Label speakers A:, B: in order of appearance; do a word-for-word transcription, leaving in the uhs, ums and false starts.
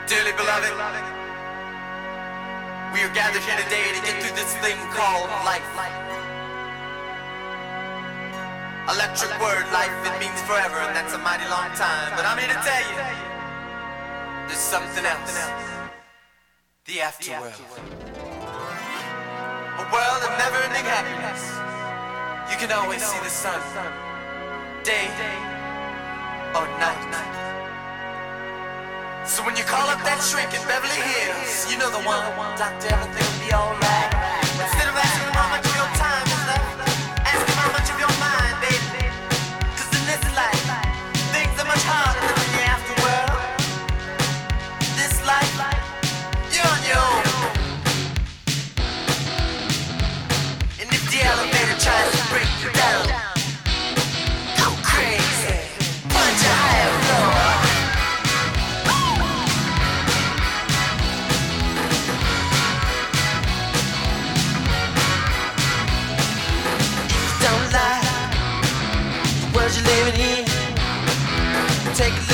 A: Dearly beloved, we are gathered here today to get through this thing called life. Electric word, life, it means forever, and that's a mighty long time. But I'm here to tell you, there's something else. The afterworld. A world of never-ending happiness. You can always see the sun, day or night. So when you call up that shrink in Beverly Hills, you know the one, doctor, everything will be alright. Instead of asking him how much of your time is left, ask him how much of your mind, baby. Cause in this life, things are much harder than in the afterworld. This life, you're on your own. And if the elevator tries to break you down, go crazy, punch a higher floor. You're living in, take a look.